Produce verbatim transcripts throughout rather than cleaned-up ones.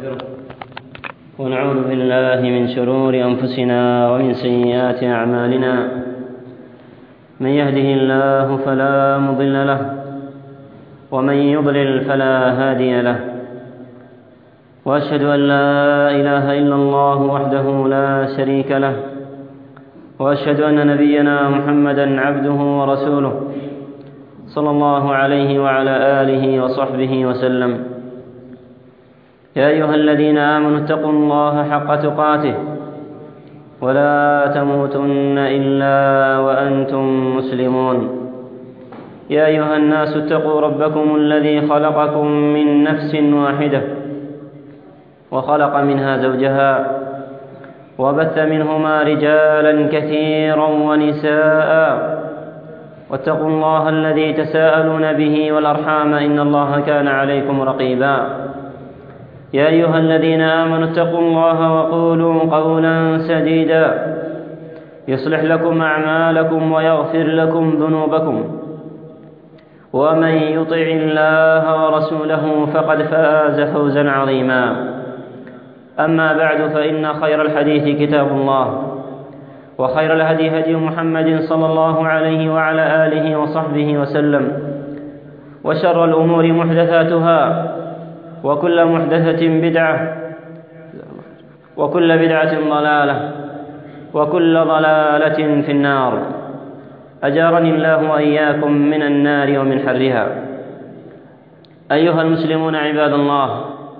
ونستغفره ونعوذ بالله من شرور أنفسنا ومن سيئات أعمالنا. من يهده الله فلا مضل له ومن يضلل فلا هادي له، وأشهد أن لا إله إلا الله وحده لا شريك له، وأشهد أن نبينا محمدًا عبده ورسوله صلى الله عليه وعلى آله وصحبه وسلم. يا أيها الذين آمنوا اتقوا الله حق تقاته ولا تموتن إلا وأنتم مسلمون. يا أيها الناس اتقوا ربكم الذي خلقكم من نفس واحدة وخلق منها زوجها وبث منهما رجالا كثيرا ونساء، واتقوا الله الذي تساءلون به والأرحام إن الله كان عليكم رقيبا. يا أيها الذين آمنوا اتقوا الله وقولوا قولا سديدا يصلح لكم أعمالكم ويغفر لكم ذنوبكم، ومن يطع الله ورسوله فقد فاز فوزا عظيما. أما بعد، فإن خير الحديث كتاب الله، وخير الهدي هدي محمد صلى الله عليه وعلى آله وصحبه وسلم، وشر الأمور محدثاتها، وكل محدثة بدعة، وكل بدعة ضلالة، وكل ضلالة في النار. أجارني الله وإياكم من النار ومن حرها. أيها المسلمون عباد الله،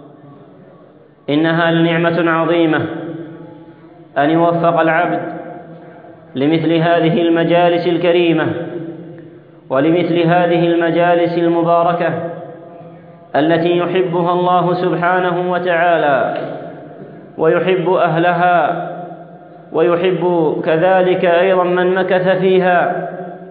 إنها لنعمة عظيمة أن يوفق العبد لمثل هذه المجالس الكريمة ولمثل هذه المجالس المباركة التي يحبها الله سبحانه وتعالى ويحب أهلها، ويحب كذلك أيضا من مكث فيها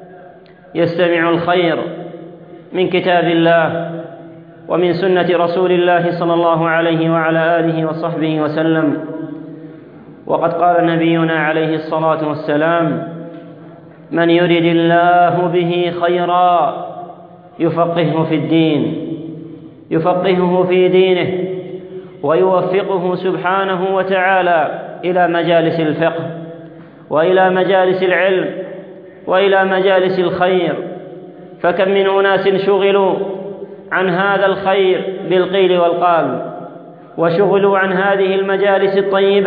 يستمع الخير من كتاب الله ومن سنة رسول الله صلى الله عليه وعلى آله وصحبه وسلم. وقد قال نبينا عليه الصلاة والسلام: من يرد الله به خيرا يفقهه في الدين يفقهه في دينه ويوفقه سبحانه وتعالى إلى مجالس الفقه وإلى مجالس العلم وإلى مجالس الخير. فكم من أناس شغلوا عن هذا الخير بالقيل والقال، وشغلوا عن هذه المجالس الطيبة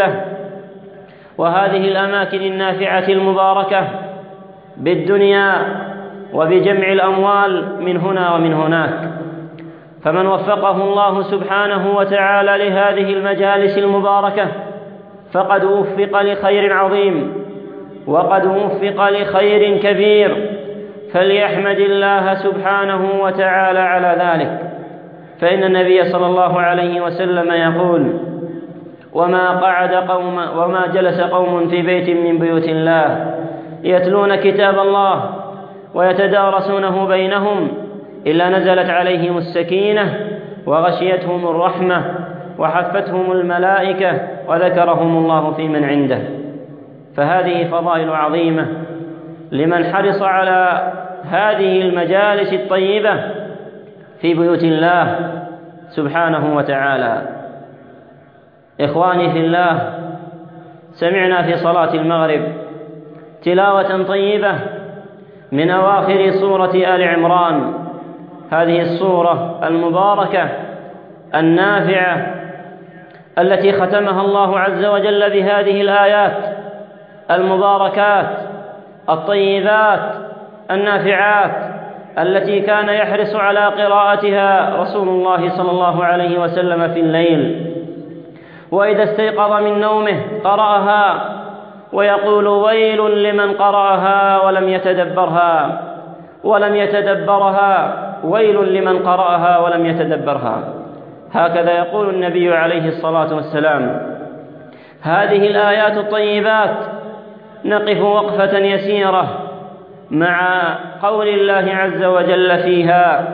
وهذه الأماكن النافعة المباركة بالدنيا وبجمع الأموال من هنا ومن هناك. فمن وفقه الله سبحانه وتعالى لهذه المجالس المباركة فقد وفق لخير عظيم، وقد وفق لخير كبير، فليحمد الله سبحانه وتعالى على ذلك. فإن النبي صلى الله عليه وسلم يقول: وما قعد قوم وما جلس قوم في بيت من بيوت الله يتلون كتاب الله ويتدارسونه بينهم إلا نزلت عليهم السكينة وغشيتهم الرحمة وحفتهم الملائكة وذكرهم الله في من عنده. فهذه فضائل عظيمة لمن حرص على هذه المجالس الطيبة في بيوت الله سبحانه وتعالى. إخواني في الله، سمعنا في صلاة المغرب تلاوة طيبة من أواخر سورة آل عمران، هذه السورة المباركة النافعة التي ختمها الله عز وجل بهذه الآيات المباركات الطيبات النافعات التي كان يحرص على قراءتها رسول الله صلى الله عليه وسلم في الليل، وإذا استيقظ من نومه قرأها ويقول: ويل لمن قرأها ولم يتدبرها ولم يتدبرها ويل لمن قرأها ولم يتدبرها. هكذا يقول النبي عليه الصلاة والسلام. هذه الآيات الطيبات نقف وقفة يسيرة مع قول الله عز وجل فيها.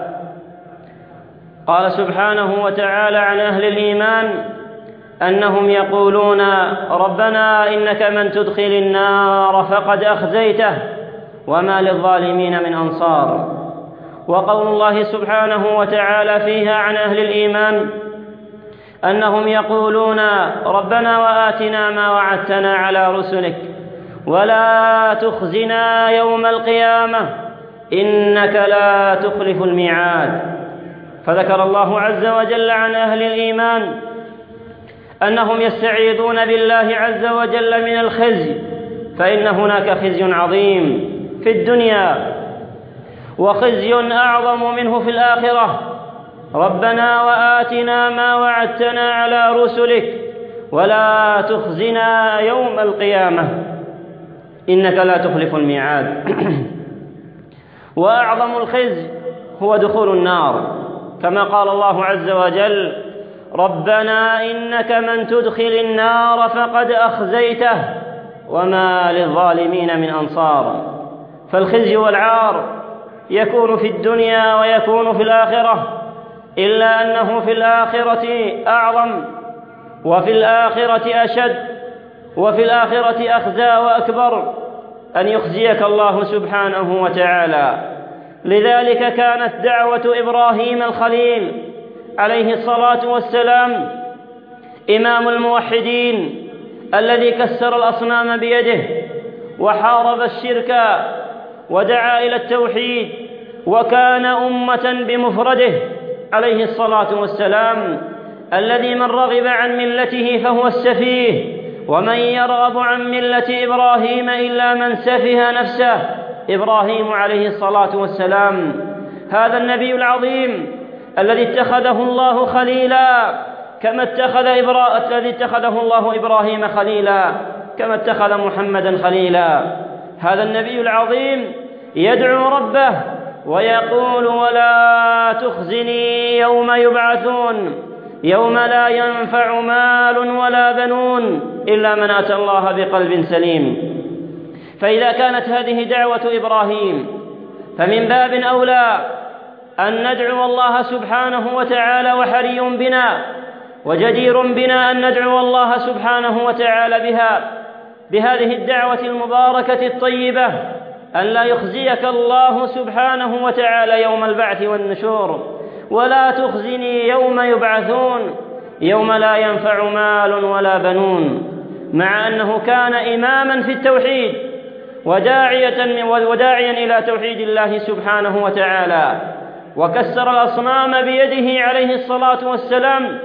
قال سبحانه وتعالى عن أهل الإيمان أنهم يقولون: ربنا إنك من تدخل النار فقد أخزيته وما للظالمين من أنصار. وقول الله سبحانه وتعالى فيها عن أهل الإيمان أنهم يقولون ربنا وآتنا ما وعدتنا على رسلك ولا تخزنا يوم القيامة إنك لا تخلف الميعاد. فذكر الله عز وجل عن أهل الإيمان أنهم يستعيذون بالله عز وجل من الخزي، فإن هناك خزي عظيم في الدنيا وخزي أعظم منه في الآخرة. ربنا وآتنا ما وعدتنا على رسلك ولا تخزنا يوم القيامة إنك لا تخلف الميعاد. وأعظم الخزي هو دخول النار، كما قال الله عز وجل ربنا إنك من تدخل النار فقد أخزيته وما للظالمين من أنصار. فالخزي والعار يكون في الدنيا ويكون في الآخرة، إلا أنه في الآخرة أعظم وفي الآخرة أشد وفي الآخرة أخزى وأكبر أن يخزيك الله سبحانه وتعالى. لذلك كانت دعوة إبراهيم الخليل عليه الصلاة والسلام إمام الموحدين الذي كسر الأصنام بيده وحارب الشرك ودعا إلى التوحيد وكان أمة بمفرده عليه الصلاة والسلام، الذي من رغب عن ملته فهو السفيه، ومن يرغب عن ملة إبراهيم إلا من سفه نفسه. إبراهيم عليه الصلاة والسلام هذا النبي العظيم الذي اتخذه الله خليلا كما اتخذ إبرا... الذي اتخذه الله إبراهيم خليلا كما اتخذ محمدا خليلا. هذا النبي العظيم يدعو ربه ويقول ولا تخزني يوم يبعثون يوم لا ينفع مال ولا بنون إلا من أتى الله بقلب سليم. فإذا كانت هذه دعوة إبراهيم فمن باب أولى أن ندعو الله سبحانه وتعالى، وحري بنا وجدير بنا أن ندعو الله سبحانه وتعالى بها بهذه الدعوة المباركة الطيبة، أن لا يخزيك الله سبحانه وتعالى يوم البعث والنشور. ولا تخزني يوم يبعثون يوم لا ينفع مال ولا بنون، مع أنه كان إماما في التوحيد وداعية وداعيا إلى توحيد الله سبحانه وتعالى، وكسر الأصنام بيده عليه الصلاة والسلام،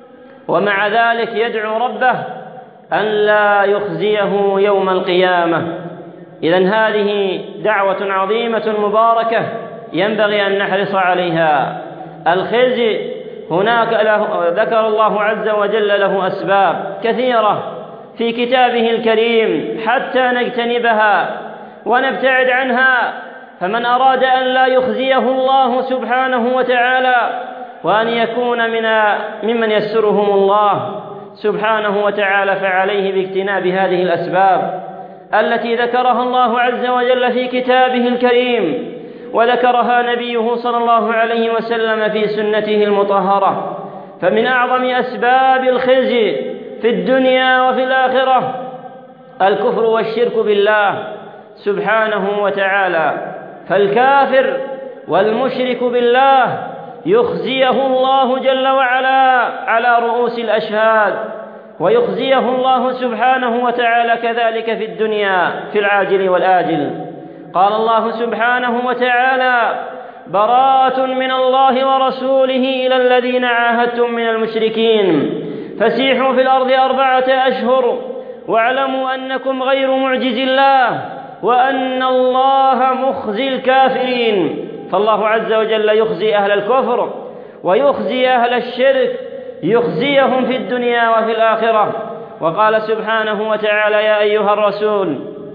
ومع ذلك يدعو ربه أن لا يخزيه يوم القيامة. إذن هذه دعوة عظيمة مباركة ينبغي أن نحرص عليها. الخزي هناك له ذكر الله عز وجل له أسباب كثيرة في كتابه الكريم حتى نجتنبها ونبتعد عنها. فمن أراد أن لا يخزيه الله سبحانه وتعالى وأن يكون من ممن يسرهم الله سبحانه وتعالى فعليه باجتناب هذه الأسباب التي ذكرها الله عز وجل في كتابه الكريم، وذكرها نبيه صلى الله عليه وسلم في سنته المطهرة. فمن أعظم أسباب الخزي في الدنيا وفي الآخرة الكفر والشرك بالله سبحانه وتعالى. فالكافر والمشرك بالله يخزيه الله جل وعلا على رؤوس الأشهاد، ويخزيه الله سبحانه وتعالى كذلك في الدنيا في العاجل والآجل. قال الله سبحانه وتعالى براءة من الله ورسوله إلى الذين عاهدتم من المشركين فسيحوا في الأرض أربعة أشهر واعلموا أنكم غير معجز الله وأن الله مخزي الكافرين. فالله عز وجل يخزي أهل الكفر ويخزي أهل الشرك، يخزيهم في الدنيا وفي الآخرة. وقال سبحانه وتعالى يا أيها الرسول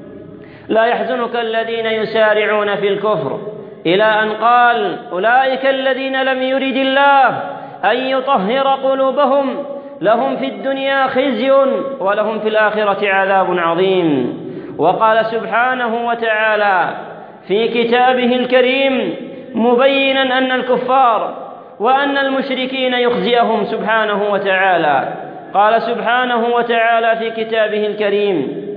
لا يحزنك الذين يسارعون في الكفر، إلى أن قال أولئك الذين لم يرد الله أن يطهر قلوبهم لهم في الدنيا خزي ولهم في الآخرة عذاب عظيم. وقال سبحانه وتعالى في كتابه الكريم مبينا أن الكفار وأن المشركين يخزيهم سبحانه وتعالى. قال سبحانه وتعالى في كتابه الكريم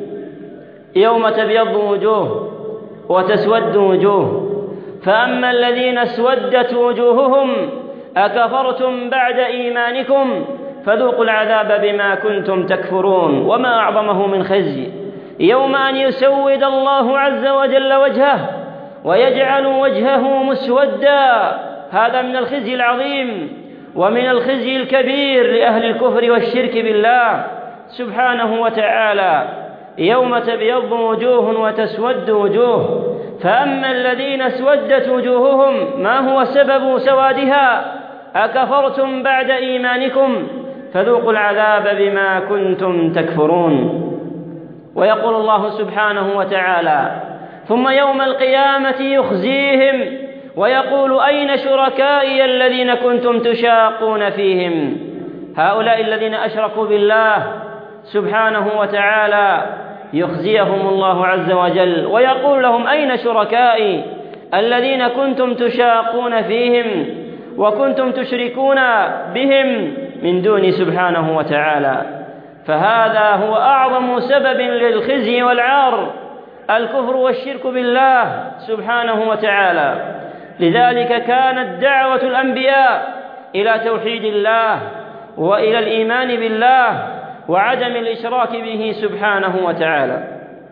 يوم تبيض وجوه وتسود وجوه فأما الذين اسودت وجوههم أكفرتم بعد إيمانكم فذوقوا العذاب بما كنتم تكفرون. وما أعظمه من خزي يوم أن يسود الله عز وجل وجهه ويجعل وجهه مسودا. هذا من الخزي العظيم ومن الخزي الكبير لأهل الكفر والشرك بالله سبحانه وتعالى، يوم تبيض وجوه وتسود وجوه. فأما الذين اسودت وجوههم ما هو سبب سوادها؟ أكفرتم بعد إيمانكم فذوقوا العذاب بما كنتم تكفرون. ويقول الله سبحانه وتعالى: ثم يوم القيامة يخزيهم ويقول: أين شركائي الذين كنتم تشاقون فيهم؟ هؤلاء الذين أشركوا بالله سبحانه وتعالى يخزيهم الله عز وجل ويقول لهم: أين شركائي الذين كنتم تشاقون فيهم وكنتم تشركون بهم من دون سبحانه وتعالى. فهذا هو أعظم سبب للخزي والعار، الكفر والشرك بالله سبحانه وتعالى. لذلك كانت دعوة الأنبياء إلى توحيد الله وإلى الإيمان بالله وعدم الإشراك به سبحانه وتعالى.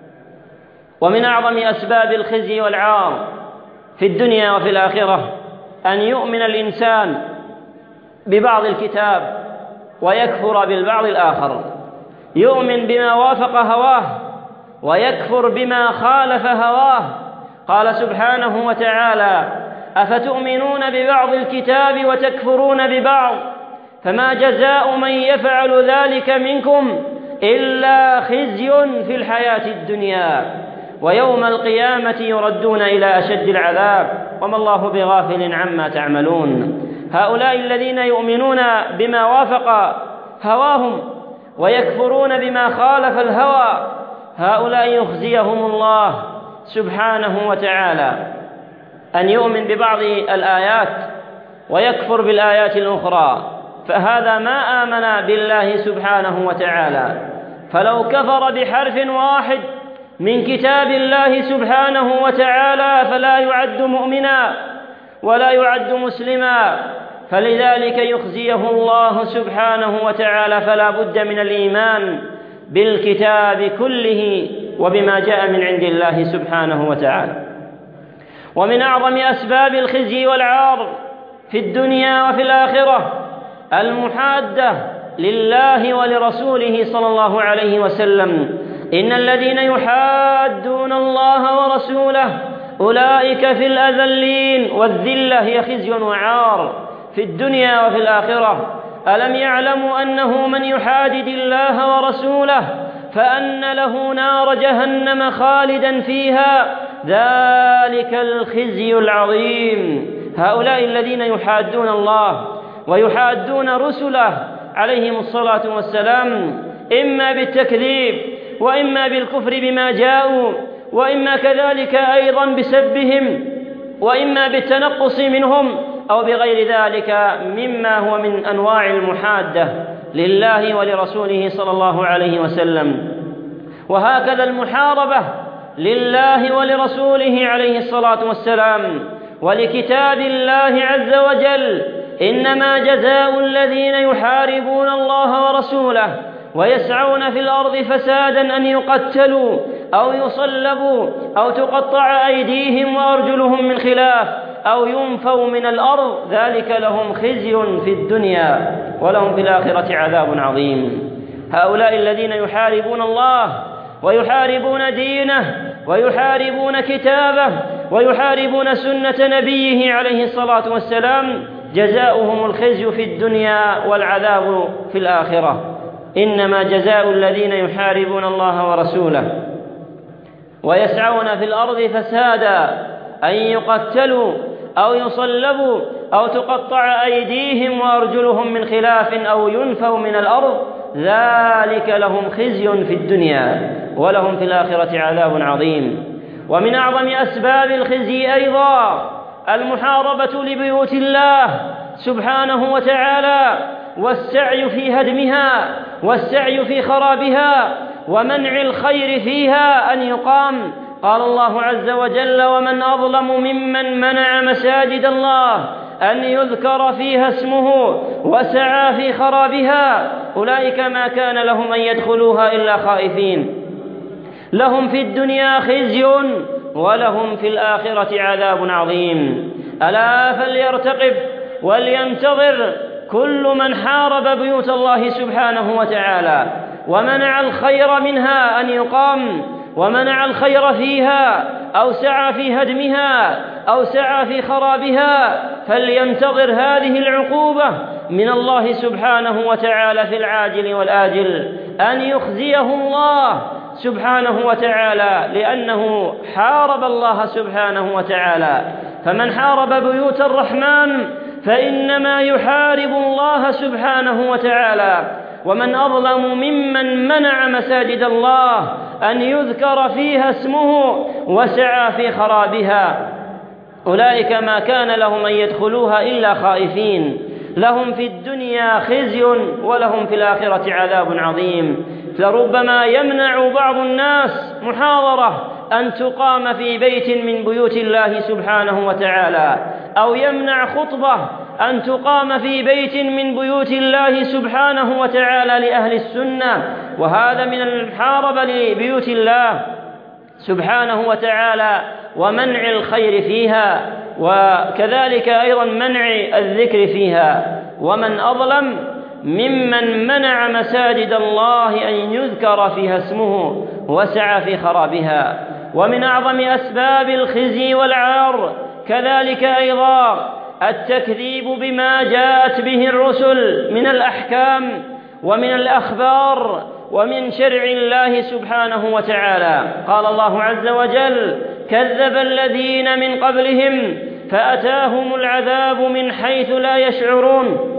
ومن أعظم أسباب الخزي والعار في الدنيا وفي الآخرة أن يؤمن الإنسان ببعض الكتاب ويكفر بالبعض الآخر، يؤمن بما وافق هواه ويكفر بما خالف هواه. قال سبحانه وتعالى: أفتؤمنون ببعض الكتاب وتكفرون ببعض فما جزاء من يفعل ذلك منكم إلا خزي في الحياة الدنيا ويوم القيامة يردون إلى أشد العذاب وما الله بغافل عما تعملون. هؤلاء الذين يؤمنون بما وافق هواهم ويكفرون بما خالف الهوى، هؤلاء يخزيهم الله سبحانه وتعالى. أن يؤمن ببعض الآيات ويكفر بالآيات الأخرى، فهذا ما آمن بالله سبحانه وتعالى. فلو كفر بحرف واحد من كتاب الله سبحانه وتعالى فلا يعد مؤمنا ولا يعد مسلما، فلذلك يخزيه الله سبحانه وتعالى. فلا بد من الإيمان بالكتاب كله وبما جاء من عند الله سبحانه وتعالى. ومن أعظم أسباب الخزي والعار في الدنيا وفي الآخرة المحادة لله ولرسوله صلى الله عليه وسلم: إن الذين يحادون الله ورسوله أولئك في الأذلين. والذلة هي خزي وعار في الدنيا وفي الآخرة. ألم يعلموا أنه من يحادد الله ورسوله فأن له نار جهنم خالدا فيها ذلك الخزي العظيم. هؤلاء الذين يحادون الله ويحادون رسله عليهم الصلاة والسلام إما بالتكذيب وإما بالكفر بما جاءوا وإما كذلك أيضا بسبهم وإما بالتنقص منهم أو بغير ذلك مما هو من أنواع المحادة لله ولرسوله صلى الله عليه وسلم. وهكذا المحاربة لله ولرسوله عليه الصلاة والسلام ولكتاب الله عز وجل: إنما جزاء الذين يحاربون الله ورسوله ويسعون في الأرض فسادا أن يقتلوا أو يصلبوا أو تقطع أيديهم وأرجلهم من خلاف أو ينفوا من الأرض ذلك لهم خزي في الدنيا ولهم في الآخرة عذاب عظيم. هؤلاء الذين يحاربون الله ويحاربون دينه ويحاربون كتابه ويحاربون سنة نبيه عليه الصلاة والسلام جزاؤهم الخزي في الدنيا والعذاب في الآخرة. إنما جزاء الذين يحاربون الله ورسوله ويسعون في الأرض فسادا أن يقتلوا أو يصلبوا أو تقطع أيديهم وأرجلهم من خلاف أو ينفوا من الأرض ذلك لهم خزي في الدنيا ولهم في الآخرة عذاب عظيم. ومن أعظم أسباب الخزي أيضا المحاربة لبيوت الله سبحانه وتعالى والسعي في هدمها والسعي في خرابها ومنع الخير فيها أن يقام. قال الله عز وجل: ومن أظلم ممن منع مساجد الله أن يذكر فيها اسمه وسعى في خرابها، أولئك ما كان لهم أن يدخلوها إلا خائفين. لهم في الدنيا خزي ولهم في الآخرة عذاب عظيم. ألا فليرتقب ولينتظر كل من حارب بيوت الله سبحانه وتعالى ومنع الخير منها أن يقام، ومنع الخير فيها أو سعى في هدمها أو سعى في خرابها، فلينتظر هذه العقوبة من الله سبحانه وتعالى في العاجل والآجل، أن يخزيه الله سبحانه وتعالى لأنه حارب الله سبحانه وتعالى. فمن حارب بيوت الرحمن فإنما يحارب الله سبحانه وتعالى. ومن أظلم ممن منع مساجد الله أن يذكر فيها اسمه وسعى في خرابها، أولئك ما كان لهم أن يدخلوها إلا خائفين. لهم في الدنيا خزي ولهم في الآخرة عذاب عظيم. لربما يمنع بعض الناس محاضرة أن تقام في بيت من بيوت الله سبحانه وتعالى، أو يمنع خطبة أن تقام في بيت من بيوت الله سبحانه وتعالى لأهل السنة، وهذا من المحاربة لبيوت الله سبحانه وتعالى ومنع الخير فيها، وكذلك أيضا منع الذكر فيها. ومن أظلم ممن منع مساجد الله أن يذكر فيها اسمه وسعى في خرابها. ومن أعظم أسباب الخزي والعار كذلك أيضا التكذيب بما جاءت به الرسل من الأحكام ومن الأخبار ومن شرع الله سبحانه وتعالى. قال الله عز وجل: كذب الذين من قبلهم فأتاهم العذاب من حيث لا يشعرون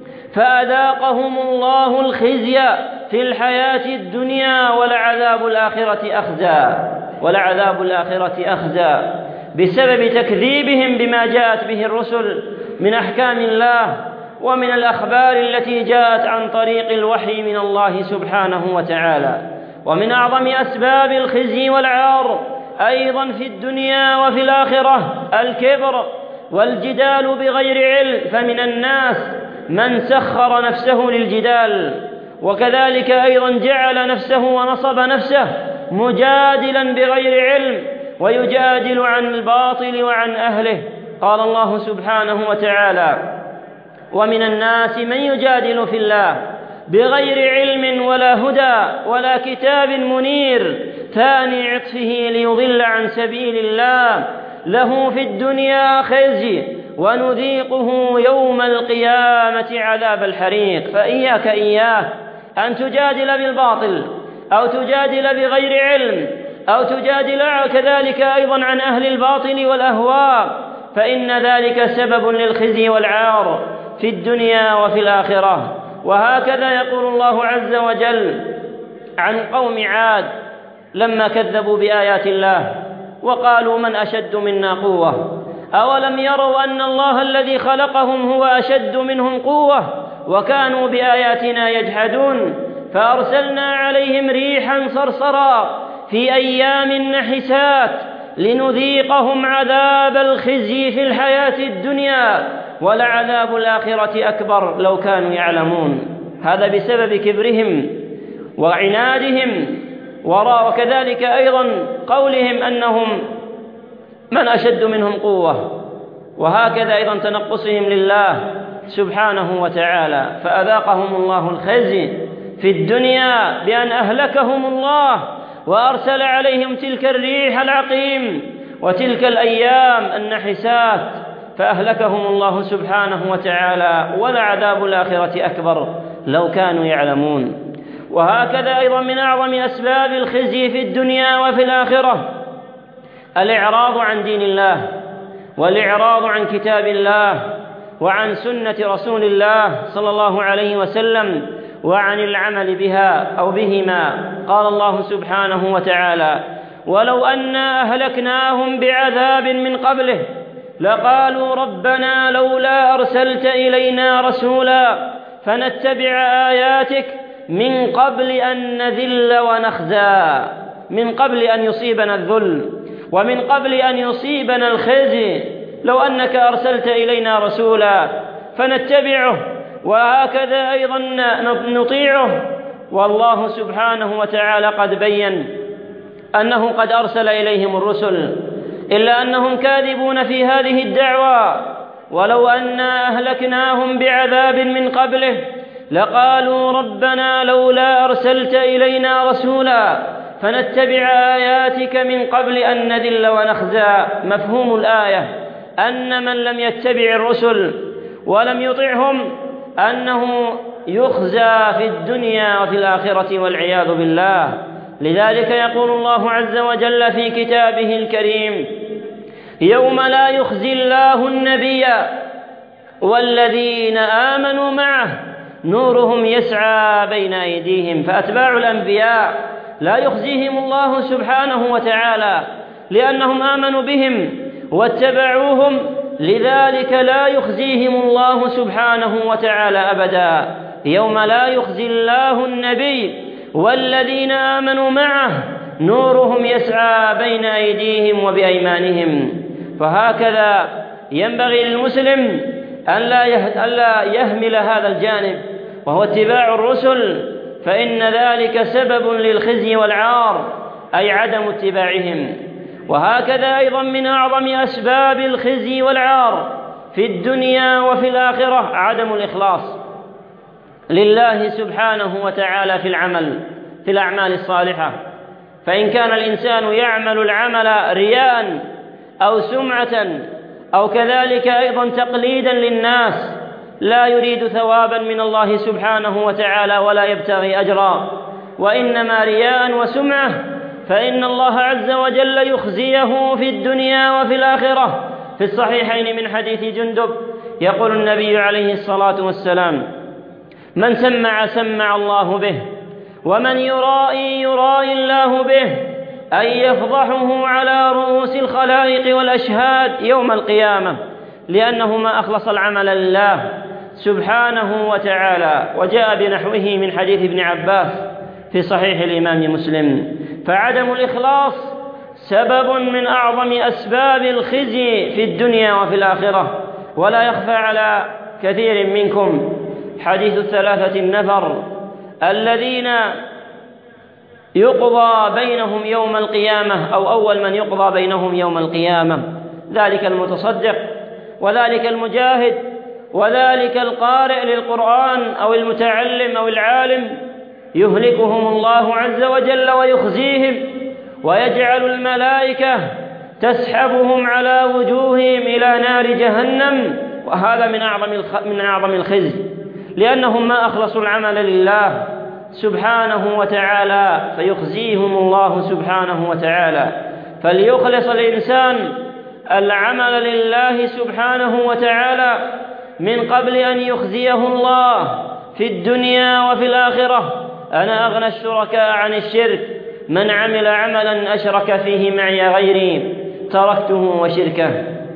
فأذاقهم الله الخزي في الحياة الدنيا ولعذاب الآخرة أخزى ولعذاب الآخرة أخزى بسبب تكذيبهم بما جاءت به الرسل من أحكام الله ومن الأخبار التي جاءت عن طريق الوحي من الله سبحانه وتعالى. ومن أعظم أسباب الخزي والعار أيضا في الدنيا وفي الآخرة الكبر والجدال بغير علم، فمن الناس من سخر نفسه للجدال، وكذلك أيضا جعل نفسه ونصب نفسه مجادلا بغير علم ويجادل عن الباطل وعن أهله. قال الله سبحانه وتعالى: ومن الناس من يجادل في الله بغير علم ولا هدى ولا كتاب منير ثاني عطفه ليضل عن سبيل الله له في الدنيا خزي ونذيقه يوم القيامة عذاب الحريق. فإياك إياك أن تجادل بالباطل أو تجادل بغير علم أو تجادل كذلك أيضا عن أهل الباطل والأهواء، فإن ذلك سبب للخزي والعار في الدنيا وفي الآخرة. وهكذا يقول الله عز وجل عن قوم عاد لما كذبوا بآيات الله وقالوا: من أشد منا قوة أولم يروا أن الله الذي خلقهم هو أشد منهم قوة وكانوا بآياتنا يجحدون فأرسلنا عليهم ريحا صرصرا في أيام نحسات لنذيقهم عذاب الخزي في الحياة الدنيا ولعذاب الآخرة أكبر لو كانوا يعلمون. هذا بسبب كبرهم وعنادهم، وكذلك أيضا قولهم أنهم من أشد منهم قوة، وهكذا أيضا تنقصهم لله سبحانه وتعالى. فأذاقهم الله الخزي في الدنيا بأن أهلكهم الله وأرسل عليهم تلك الريح العقيم وتلك الأيام النحسات فأهلكهم الله سبحانه وتعالى ولعذاب الآخرة أكبر لو كانوا يعلمون. وهكذا أيضا من أعظم أسباب الخزي في الدنيا وفي الآخرة الإعراض عن دين الله والإعراض عن كتاب الله وعن سنة رسول الله صلى الله عليه وسلم وعن العمل بها أو بهما. قال الله سبحانه وتعالى: ولو أنا أهلكناهم بعذاب من قبله لقالوا ربنا لولا أرسلت إلينا رسولا فنتبع آياتك من قبل أن نذل ونخزى، من قبل أن يصيبنا الذل ومن قبل أن يصيبنا الخزي لو أنك أرسلت إلينا رسولا فنتبعه، وهكذا أيضا نطيعه. والله سبحانه وتعالى قد بين أنه قد أرسل إليهم الرسل، إلا أنهم كاذبون في هذه الدعوة. ولو أنا أهلكناهم بعذاب من قبله لقالوا ربنا لولا أرسلت إلينا رسولا فنتبع آياتك من قبل أن نذل ونخزى. مفهوم الآية أن من لم يتبع الرسل ولم يطعهم أنه يخزى في الدنيا وفي الآخرة والعياذ بالله. لذلك يقول الله عز وجل في كتابه الكريم: يوم لا يخزي الله النبي والذين آمنوا معه نورهم يسعى بين أيديهم. فأتباع الأنبياء لا يخزيهم الله سبحانه وتعالى لأنهم آمنوا بهم واتبعوهم، لذلك لا يخزيهم الله سبحانه وتعالى أبدا. يوم لا يخزي الله النبي والذين آمنوا معه نورهم يسعى بين أيديهم وبأيمانهم. فهكذا ينبغي للمسلم أن لا يهمل هذا الجانب، وهو اتباع الرسل، فإن ذلك سبب للخزي والعار، أي عدم اتباعهم. وهكذا أيضا من أعظم أسباب الخزي والعار في الدنيا وفي الآخرة عدم الإخلاص لله سبحانه وتعالى في العمل في الأعمال الصالحة. فإن كان الإنسان يعمل العمل رياء أو سمعة أو كذلك أيضا تقليدا للناس لا يريد ثوابا من الله سبحانه وتعالى ولا يبتغي أجرا، وإنما رياء وسمعة، فإن الله عز وجل يخزيه في الدنيا وفي الآخرة. في الصحيحين من حديث جندب يقول النبي عليه الصلاة والسلام: من سمع سمع الله به، ومن يرائي يرائي الله به، أن يفضحه على رؤوس الخلائق والأشهاد يوم القيامة، لأنه ما أخلص العمل لله سبحانه وتعالى. وجاء بنحوه من حديث ابن عباس في صحيح الإمام مسلم. فعدم الإخلاص سبب من أعظم أسباب الخزي في الدنيا وفي الآخرة. ولا يخفى على كثير منكم حديث الثلاثة النفر الذين يقضى بينهم يوم القيامة، أو أول من يقضى بينهم يوم القيامة، ذلك المتصدق، وذلك المجاهد، وذلك القارئ للقرآن أو المتعلم أو العالم. يهلكهم الله عز وجل ويخزيهم، ويجعل الملائكة تسحبهم على وجوههم إلى نار جهنم. وهذا من أعظم من أعظم الخزي، لأنهم ما أخلصوا العمل لله سبحانه وتعالى، فيخزيهم الله سبحانه وتعالى. فليخلص الإنسان العمل لله سبحانه وتعالى من قبل أن يخزيه الله في الدنيا وفي الآخرة. أنا أغنى الشركاء عن الشرك، من عمل عملا أشرك فيه معي غيري تركته وشركه.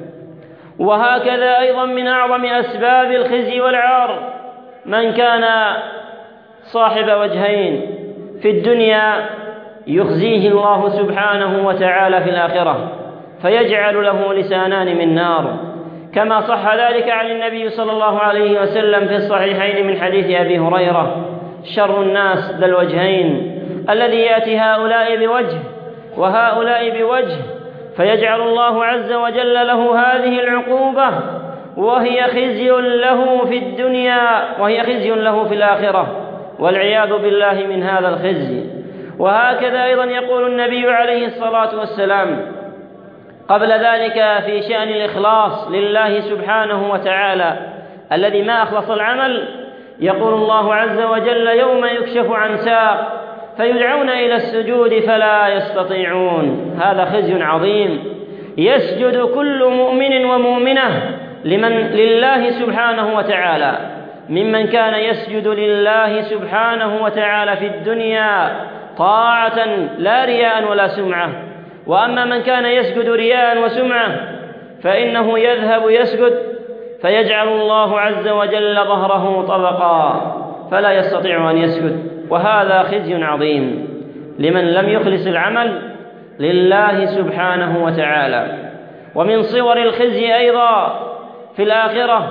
وهكذا أيضا من أعظم أسباب الخزي والعار من كان صاحب وجهين، في الدنيا يخزيه الله سبحانه وتعالى في الآخرة فيجعل له لسانان من نار، كما صح ذلك عن النبي صلى الله عليه وسلم في الصحيحين من حديث أبي هريرة: شر الناس ذا الوجهين الذي يأتي هؤلاء بوجه وهؤلاء بوجه، فيجعل الله عز وجل له هذه العقوبة وهي خزي له في الدنيا وهي خزي له في الآخرة، والعياذ بالله من هذا الخزي. وهكذا أيضا يقول النبي عليه الصلاة والسلام قبل ذلك في شأن الإخلاص لله سبحانه وتعالى الذي ما أخلص العمل، يقول الله عز وجل: يوم يكشف عن ساق فيدعون إلى السجود فلا يستطيعون. هذا خزي عظيم، يسجد كل مؤمن ومؤمنة لمن لله سبحانه وتعالى، ممن كان يسجد لله سبحانه وتعالى في الدنيا طاعة لا رياء ولا سمعة. وأما من كان يسجد رياء وسمعة فإنه يذهب يسجد فيجعل الله عز وجل ظهره طبقا فلا يستطيع أن يسجد، وهذا خزي عظيم لمن لم يخلص العمل لله سبحانه وتعالى. ومن صور الخزي أيضا في الآخرة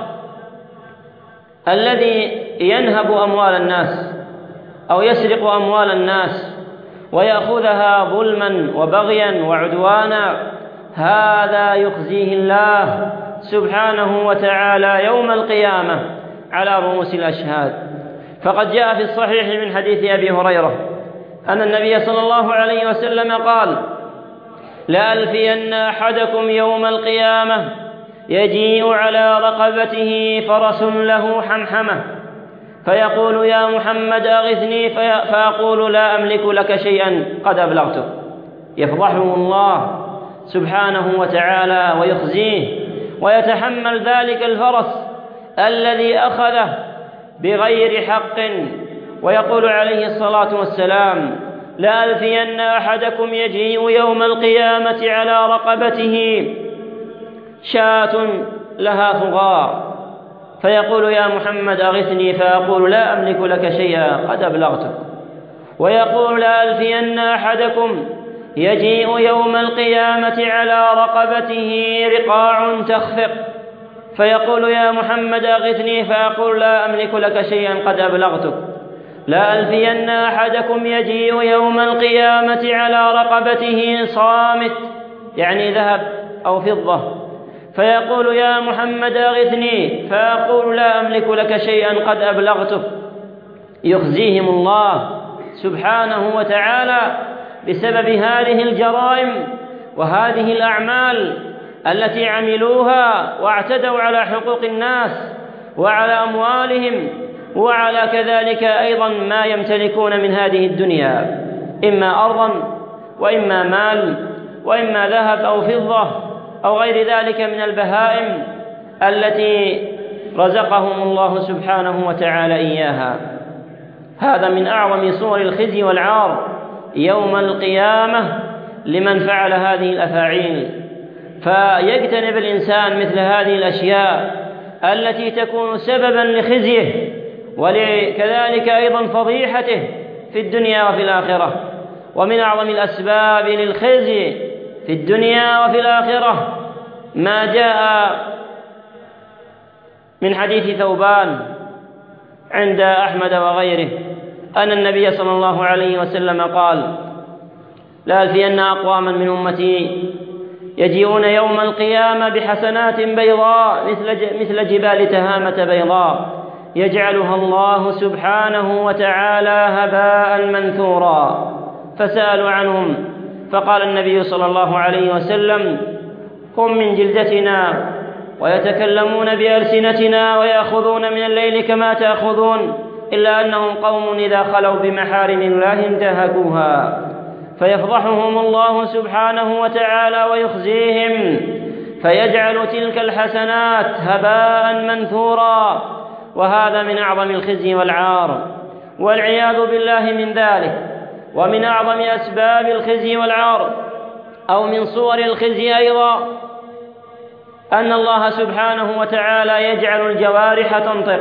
الذي ينهب أموال الناس أو يسرق أموال الناس ويأخذها ظلما وبغيا وعدوانا، هذا يخزيه الله سبحانه وتعالى يوم القيامة على رؤوس الأشهاد. فقد جاء في الصحيح من حديث أبي هريرة أن النبي صلى الله عليه وسلم قال: لألفين أحدكم يوم القيامة يجيء على رقبته فرس له حمحمة فيقول: يا محمد أغثني، فيقول: لا أملك لك شيئا قد أبلغتك. يفضحه الله سبحانه وتعالى ويخزيه، ويتحمل ذلك الفرس الذي أخذه بغير حق، ويقول عليه الصلاة والسلام: لألفين أحدكم يجيء يوم القيامة على رقبته شاة لها فغار فيقول: يا محمد أغثني، فيقول: لا أملك لك شيئا قد أبلغتك. ويقول: لألفين أحدكم يجيء يوم القيامة على رقبته رقاع تخفق فيقول: يا محمد أغثني، فيقول: لا أملك لك شيئا قد أبلغتك. لألفين أحدكم يجيء يوم القيامة على رقبته صامت، يعني ذهب أو فضة، فيقول: يا محمد أغثني، فيقول: لا أملك لك شيئا قد أبلغتك. يخزيهم الله سبحانه وتعالى بسبب هذه الجرائم وهذه الأعمال التي عملوها واعتدوا على حقوق الناس وعلى أموالهم وعلى كذلك أيضا ما يمتلكون من هذه الدنيا، إما أرضا وإما مال وإما ذهب أو فضة أو غير ذلك من البهائم التي رزقهم الله سبحانه وتعالى إياها. هذا من أعظم صور الخزي والعار يوم القيامة لمن فعل هذه الأفاعيل. فيجتنب الإنسان مثل هذه الأشياء التي تكون سببا لخزيه وكذلك أيضا فضيحته في الدنيا وفي الآخرة. ومن أعظم الأسباب للخزي في الدنيا وفي الآخرة ما جاء من حديث ثوبان عند أحمد وغيره أن النبي صلى الله عليه وسلم قال: لألفين أقواما من أمتي يجيئون يوم القيامة بحسنات بيضاء مثل جبال تهامة بيضاء يجعلها الله سبحانه وتعالى هباء منثورا. فسألوا عنهم فقال النبي صلى الله عليه وسلم: هم من جلدتنا ويتكلمون بألسنتنا ويأخذون من الليل كما تأخذون، إلا أنهم قوم إذا خلوا بمحارم الله انتهكوها. فيفضحهم الله سبحانه وتعالى ويخزيهم، فيجعل تلك الحسنات هباء منثورا، وهذا من أعظم الخزي والعار والعياذ بالله من ذلك. ومن أعظم أسباب الخزي والعار أو من صور الخزي أيضا أن الله سبحانه وتعالى يجعل الجوارح تنطق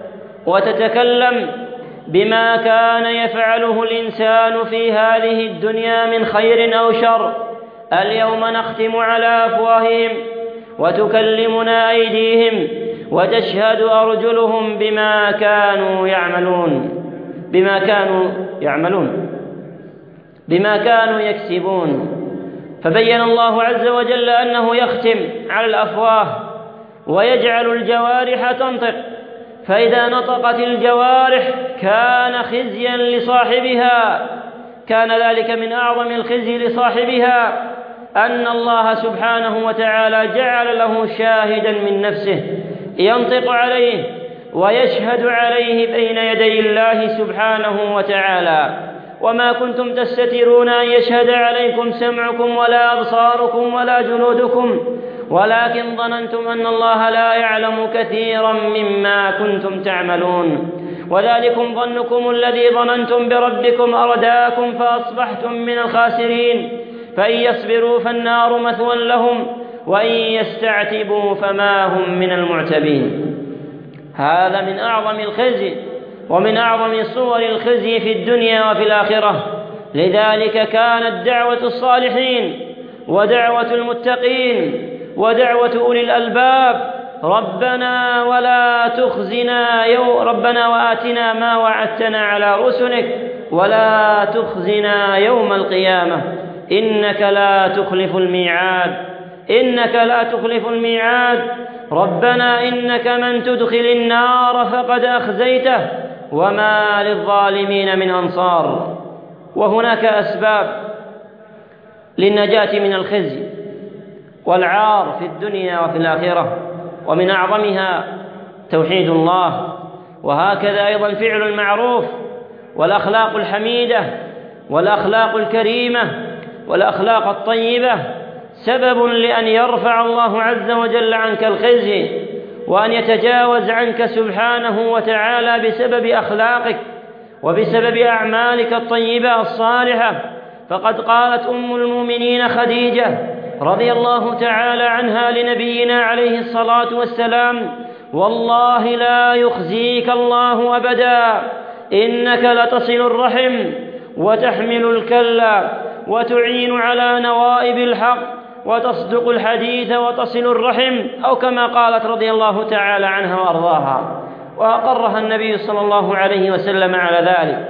وتتكلم بما كان يفعله الإنسان في هذه الدنيا من خير أو شر. اليوم نختم على أفواههم وتكلمنا أيديهم وتشهد أرجلهم بما كانوا يعملون بما كانوا يعملون بما كانوا يكسبون. فبين الله عز وجل أنه يختم على الأفواه ويجعل الجوارح تنطق، فإذا نطقت الجوارح كان خزيا لصاحبها، كان ذلك من أعظم الخزي لصاحبها أن الله سبحانه وتعالى جعل له شاهدا من نفسه ينطق عليه ويشهد عليه بين يدي الله سبحانه وتعالى. وما كنتم تستترون أن يشهد عليكم سمعكم ولا أبصاركم ولا جلودكم ولكن ظننتم أن الله لا يعلم كثيرا مما كنتم تعملون، وذلكم ظنكم الذي ظننتم بربكم أرداكم فأصبحتم من الخاسرين. فإن يصبروا فالنار مثوى لهم وإن يستعتبوا فما هم من المعتبين. هذا من أعظم الخزي ومن أعظم صور الخزي في الدنيا وفي الآخرة. لذلك كانت دعوة الصالحين ودعوة المتقين ودعوة أولي الألباب: ربنا ولا تخزنا يوم ربنا وآتنا ما وعدتنا على رسلك ولا تخزنا يوم القيامة إنك لا تخلف الميعاد إنك لا تخلف الميعاد ربنا إنك من تدخل النار فقد أخزيته وما للظالمين من أنصار. وهناك أسباب للنجاة من الخزي والعار في الدنيا وفي الآخرة، ومن أعظمها توحيد الله، وهكذا أيضا فعل المعروف والأخلاق الحميدة والأخلاق الكريمة والأخلاق الطيبة سبب لأن يرفع الله عز وجل عنك الخزي وأن يتجاوز عنك سبحانه وتعالى بسبب أخلاقك وبسبب أعمالك الطيبة الصالحة. فقد قالت أم المؤمنين خديجة رضي الله تعالى عنها لنبينا عليه الصلاة والسلام: والله لا يخزيك الله أبدا إنك لتصل الرحم وتحمل الكلا وتعين على نوائب الحق وتصدق الحديث وتصل الرحم، أو كما قالت رضي الله تعالى عنها وأرضاها، وأقرها النبي صلى الله عليه وسلم على ذلك.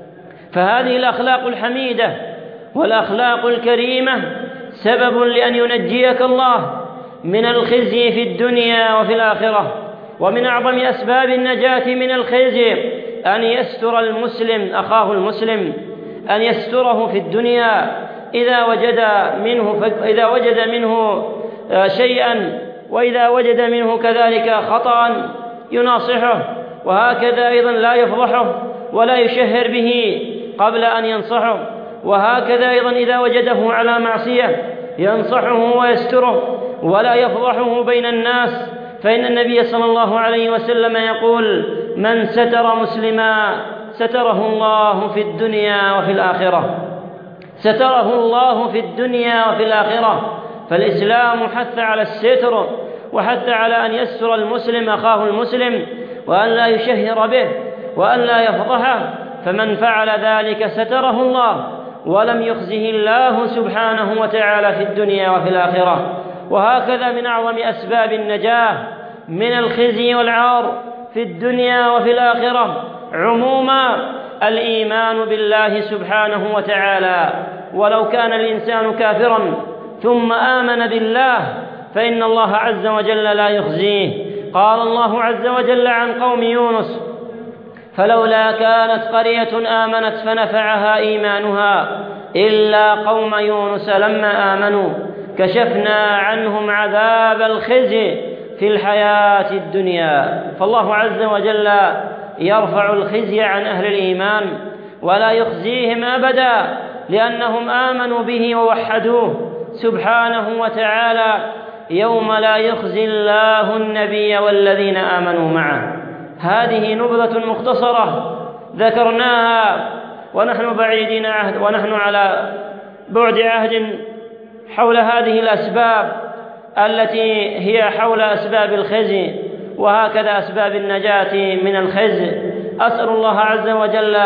فهذه الأخلاق الحميدة والأخلاق الكريمة سبب لأن ينجيك الله من الخزي في الدنيا وفي الآخرة. ومن أعظم أسباب النجاة من الخزي أن يستر المسلم أخاه المسلم، أن يستره في الدنيا إذا وجد منه إذا وجد منه شيئا، وإذا وجد منه كذلك خطأ يناصحه، وهكذا أيضا لا يفضحه ولا يشهر به قبل أن ينصحه، وهكذا أيضا إذا وجده على معصية ينصحه ويستره ولا يفضحه بين الناس. فإن النبي صلى الله عليه وسلم يقول: من ستر مسلما ستره الله في الدنيا وفي الآخرة ستره الله في الدنيا وفي الآخرة. فالإسلام حث على الستر وحث على أن يستر المسلم أخاه المسلم وأن لا يشهر به وأن لا يفضحه، فمن فعل ذلك ستره الله ولم يخزه الله سبحانه وتعالى في الدنيا وفي الآخرة. وهكذا من أعظم أسباب النجاة من الخزي والعار في الدنيا وفي الآخرة عموما الإيمان بالله سبحانه وتعالى. ولو كان الإنسان كافرا ثم آمن بالله فإن الله عز وجل لا يخزيه. قال الله عز وجل عن قوم يونس: فلولا كانت قرية آمنت فنفعها إيمانها إلا قوم يونس لما آمنوا كشفنا عنهم عذاب الخزي في الحياة الدنيا. فالله عز وجل يرفع الخزي عن أهل الإيمان ولا يخزيهم أبدا، لأنهم آمنوا به ووحدوه سبحانه وتعالى: يوم لا يخزي الله النبي والذين آمنوا معه. هذه نبذة مختصرة ذكرناها ونحن بعيدين عهد ونحن على بعد عهد حول هذه الأسباب التي هي حول أسباب الخزي، وهكذا أسباب النجاة من الخزي. أسأل الله عز وجل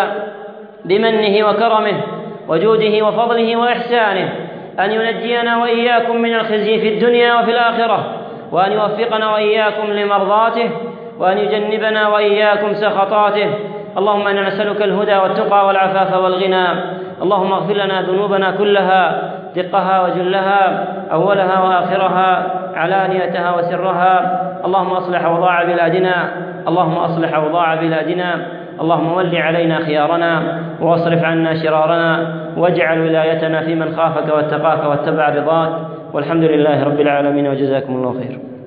بمنه وكرمه وجوده وفضله وإحسانه أن ينجينا وإياكم من الخزي في الدنيا وفي الآخرة، وأن يوفقنا وإياكم لمرضاته، وأن يجنبنا وإياكم سخطاته. اللهم إنا نسألك الهدى والتقى والعفاف والغنى. اللهم اغفر لنا ذنوبنا كلها دقها وجلها أولها وآخرها علانيتها وسرها. اللهم أصلح أوضاع بلادنا اللهم أصلح أوضاع بلادنا اللهم ول علينا خيارنا واصرف عنا شرارنا، واجعل ولايتنا في من خافك واتقاك واتبع رضاك، والحمد لله رب العالمين، وجزاكم الله خير.